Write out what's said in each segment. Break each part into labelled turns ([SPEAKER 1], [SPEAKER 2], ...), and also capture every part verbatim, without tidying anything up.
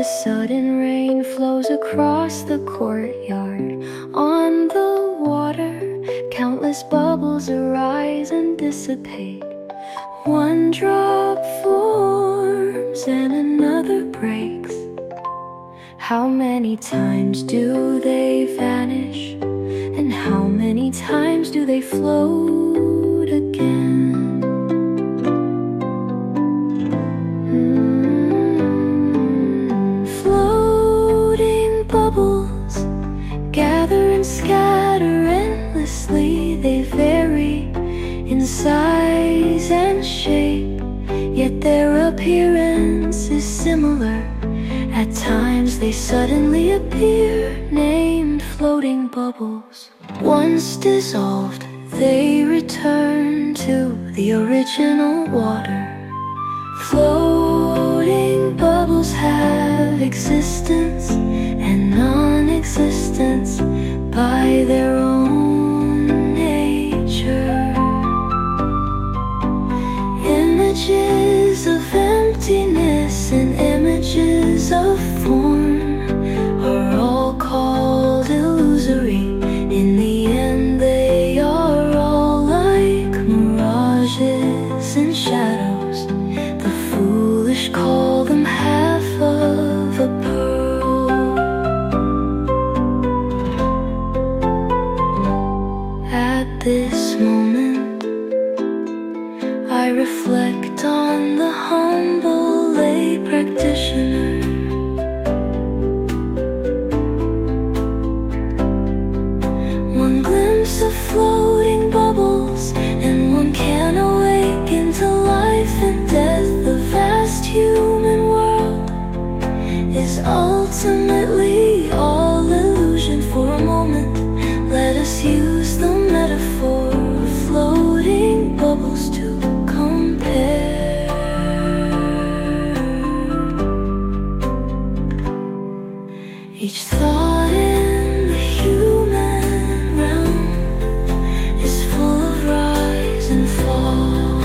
[SPEAKER 1] sudden rain flows across the courtyard. On the water, countless bubbles arise and dissipate. One drop forms and another breaks. How many times do they vanish? And how many times do they float again? Mm. Floating bubbles gather and scatter endlessly. They vary in size and shape, yet their appearance is similar. At times they suddenly appear, named floating bubbles. Once dissolved, they return to the original water. Floating bubbles have existence and non-existence by their own nature. Images of emptiness and images of form are all called illusory. In the end, they are all like mirages and shadows. The foolish call them half of a pearl. At this moment, I reflect on the humble lay practitioner. One glimpse of floating bubbles, and one can awaken to life and death. The vast human world is ultimately all illusion. For a moment, let us use the metaphor of floating bubbles to compare. Each thought in the human realm is full of rise and fall.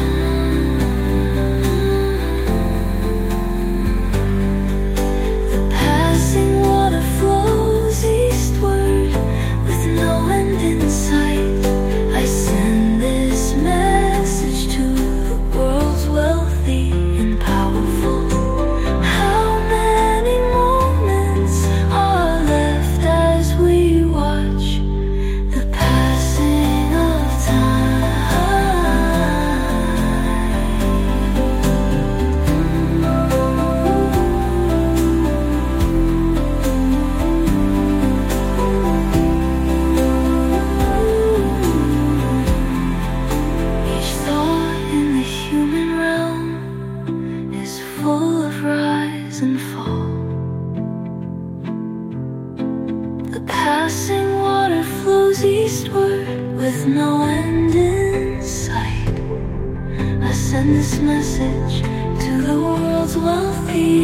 [SPEAKER 1] The passing water flows eastward with no end in sight. I send this message to the world's wealthy and powerful. How many moments are left as we watch the passing of Each thought in the human realm is full of rise and fall. The passing water flows eastward with no end in sight. I send this message to the world's wealthy